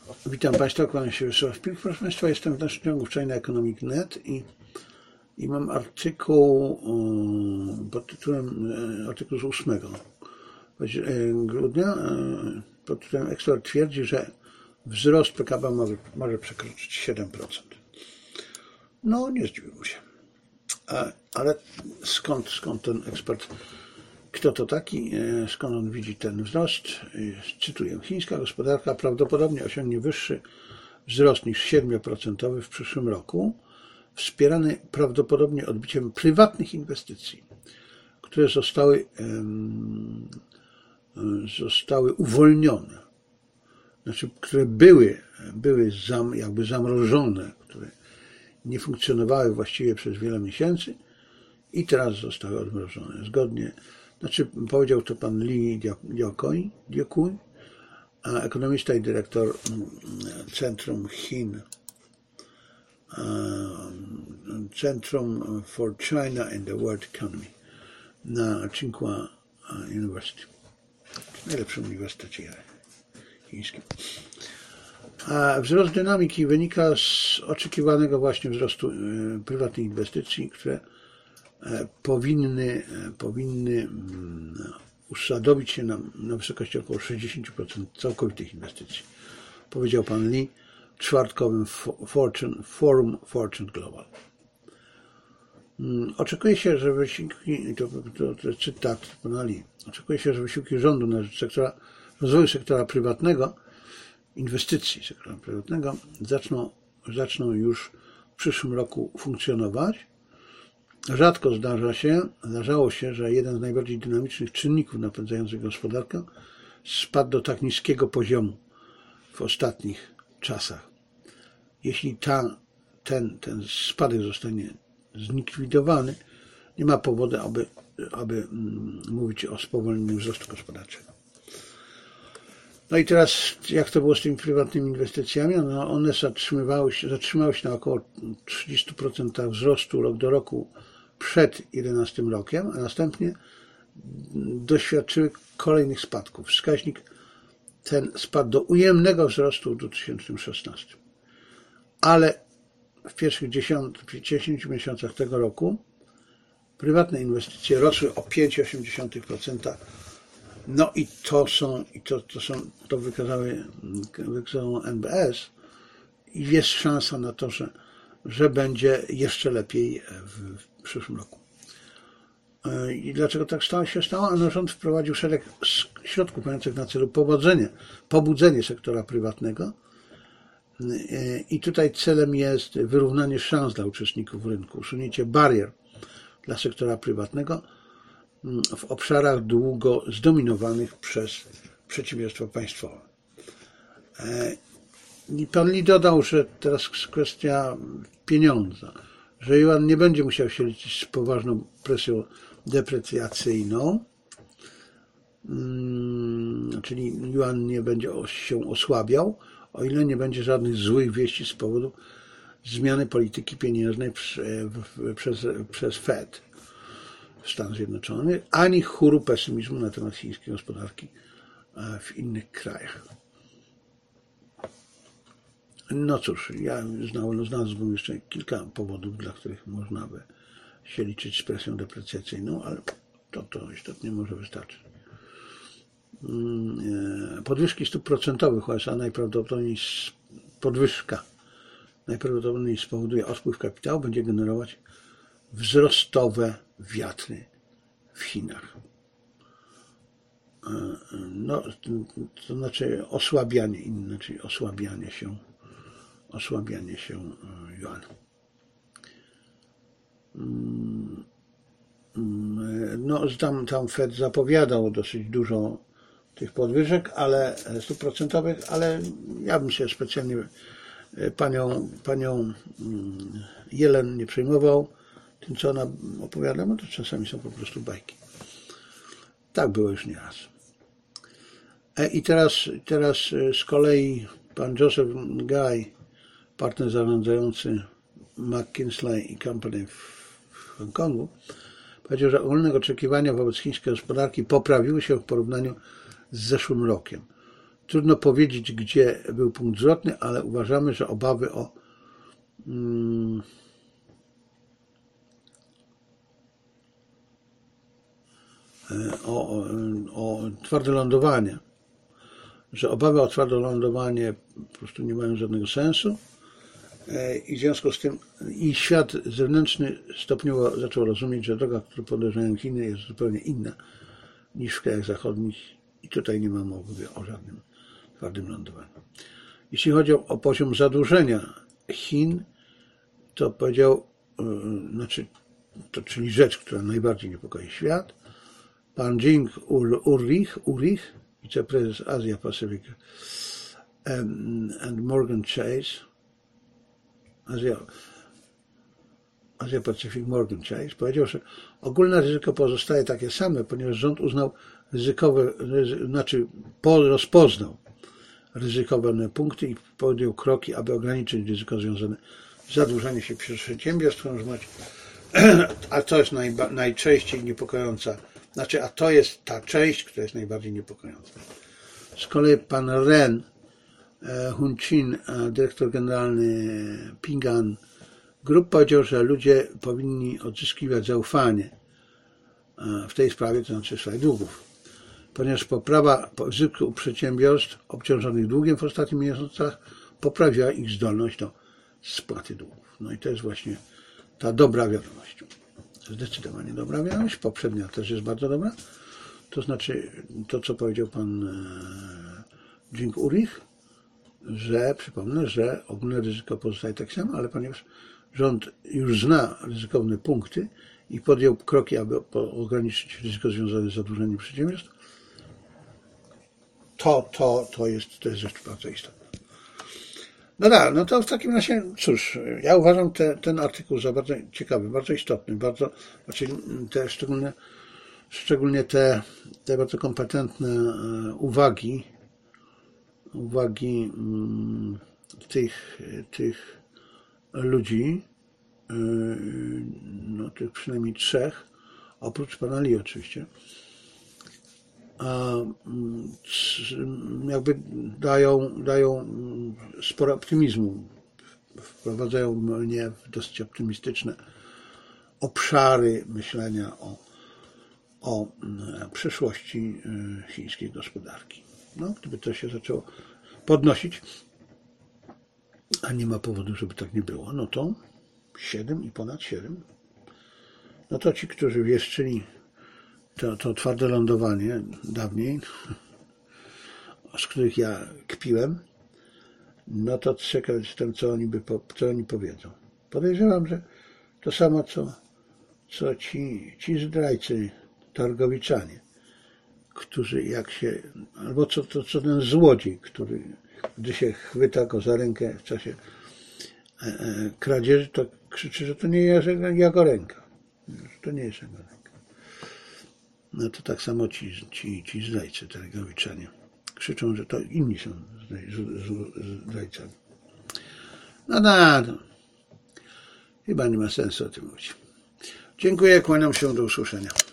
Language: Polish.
Witam Państwa, kłaniam się Wiesław Pilch. Proszę Państwa, jestem w naszym ciągu w China Economic.net i mam artykuł pod tytułem, artykuł z 8 grudnia pod tytułem ekspert twierdzi, że wzrost PKB może przekroczyć 7%. No, nie zdziwiłbym się. Ale skąd ten ekspert? Kto to taki? Skąd on widzi ten wzrost? Cytuję. Chińska gospodarka prawdopodobnie osiągnie wyższy wzrost niż 7% w przyszłym roku, wspierany prawdopodobnie odbiciem prywatnych inwestycji, które zostały uwolnione, znaczy, które były jakby zamrożone, które nie funkcjonowały właściwie przez wiele miesięcy i teraz zostały odmrożone. Powiedział to pan Li Diaokui, ekonomista i dyrektor Centrum Chin, Centrum for China and the World Economy na Tsinghua University, najlepszym uniwersytecie chińskim. Wzrost dynamiki wynika z oczekiwanego właśnie wzrostu prywatnych inwestycji, które powinny usadowić się na wysokości około 60% całkowitych inwestycji, powiedział pan Lee w czwartkowym forum Fortune Global. Oczekuje się, że wysiłki, to cytat pana Lee, oczekuje się, że wysiłki rządu na rzecz rozwoju sektora prywatnego, inwestycji sektora prywatnego zaczną już w przyszłym roku funkcjonować. Rzadko zdarzało się, że jeden z najbardziej dynamicznych czynników napędzających gospodarkę spadł do tak niskiego poziomu w ostatnich czasach. Jeśli ten spadek zostanie zlikwidowany, nie ma powodu, aby mówić o spowolnieniu wzrostu gospodarczego. No i teraz, jak to było z tymi prywatnymi inwestycjami? No, one zatrzymały się na około 30% wzrostu rok do roku przed 2011 rokiem, a następnie doświadczyły kolejnych spadków. Wskaźnik ten spadł do ujemnego wzrostu w 2016. Ale w pierwszych 10 miesiącach tego roku prywatne inwestycje rosły o 5,8%. No i to wykazało NBS i jest szansa na to, że będzie jeszcze lepiej w przyszłym roku. I dlaczego tak się stało? Ano rząd wprowadził szereg środków mających na celu pobudzenie sektora prywatnego i tutaj celem jest wyrównanie szans dla uczestników rynku, usunięcie barier dla sektora prywatnego w obszarach długo zdominowanych przez przedsiębiorstwa państwowe. I pan Lee dodał, że teraz kwestia pieniądza, że yuan nie będzie musiał się liczyć z poważną presją deprecjacyjną, czyli yuan nie będzie się osłabiał, o ile nie będzie żadnych złych wieści z powodu zmiany polityki pieniężnej przez Fed Stanów Zjednoczonych, ani chóru pesymizmu na temat chińskiej gospodarki w innych krajach. No cóż, ja znalazłbym jeszcze kilka powodów, dla których można by się liczyć z presją deprecjacyjną, ale to istotnie może wystarczyć. Podwyżki stóp procentowych USA najprawdopodobniej spowoduje odpływ kapitału, będzie generować wzrostowe wiatry w Chinach. No, to znaczy osłabianie czyli osłabianie się juanu. No, tam Fed zapowiadał dosyć dużo tych podwyżek, stóp procentowych, ale ja bym się specjalnie panią Yellen nie przejmował tym, co ona opowiada, bo to czasami są po prostu bajki. Tak było już nieraz. I teraz z kolei pan Joseph Guy, partner zarządzający McKinsey & Company w Hongkongu, powiedział, że ogólne oczekiwania wobec chińskiej gospodarki poprawiły się w porównaniu z zeszłym rokiem. Trudno powiedzieć, gdzie był punkt zwrotny, ale uważamy, że obawy o twarde lądowanie, że obawy o twarde lądowanie po prostu nie mają żadnego sensu i w związku z tym i świat zewnętrzny stopniowo zaczął rozumieć, że droga, którą podążają Chiny, jest zupełnie inna niż w krajach zachodnich i tutaj nie ma mowy o żadnym twardym lądowaniu. Jeśli chodzi o poziom zadłużenia Chin, to powiedział, czyli rzecz, która najbardziej niepokoi świat, pan Jing Urich, wiceprezes Asia Pacific and Morgan Chase, Asia Pacific Morgan Chase, powiedział, że ogólne ryzyko pozostaje takie same, ponieważ rząd uznał rozpoznał ryzykowane punkty i podjął kroki, aby ograniczyć ryzyko związane z zadłużeniem się przedsiębiorstw, a to jest najczęściej niepokojąca, a to jest ta część, która jest najbardziej niepokojąca. Z kolei pan Ren Hunchin, dyrektor generalny Ping An Group, powiedział, że ludzie powinni odzyskiwać zaufanie w tej sprawie, to znaczy w sprawie długów, ponieważ poprawa zysku przedsiębiorstw obciążonych długiem w ostatnich miesiącach poprawiła ich zdolność do spłaty długów. No i to jest właśnie ta dobra wiadomość. Zdecydowanie dobra wiadomość. Poprzednia też jest bardzo dobra. To znaczy to, co powiedział pan Jing Urich, że przypomnę, że ogólne ryzyko pozostaje tak samo, ale ponieważ rząd już zna ryzykowne punkty i podjął kroki, aby ograniczyć ryzyko związane z zadłużeniem przedsiębiorstw, to jest rzecz bardzo istotna. No tak, no to w takim razie, cóż, ja uważam ten artykuł za bardzo ciekawy, bardzo istotny, szczególnie te bardzo kompetentne uwagi tych ludzi, no tych przynajmniej trzech, oprócz pana Lee oczywiście, jakby dają sporo optymizmu, wprowadzają mnie w dosyć optymistyczne obszary myślenia o przyszłości chińskiej gospodarki. No, gdyby to się zaczęło podnosić, a nie ma powodu, żeby tak nie było, no to 7 i ponad 7, no to ci, którzy wieszczyli to twarde lądowanie dawniej, z których ja kpiłem, no to ciekaw jestem, co oni powiedzą. Podejrzewam, że to samo, co ci zdrajcy, targowiczanie, którzy albo co ten złodziej, który gdy się chwyta go za rękę w czasie kradzieży, to krzyczy, że to nie jest jego ręka. To nie jest jego ręka. No to tak samo ci zdrajcy, targowiczanie, krzyczą, że to inni są zdrajcami. No, chyba nie ma sensu o tym mówić. Dziękuję, kłaniam się, do usłyszenia.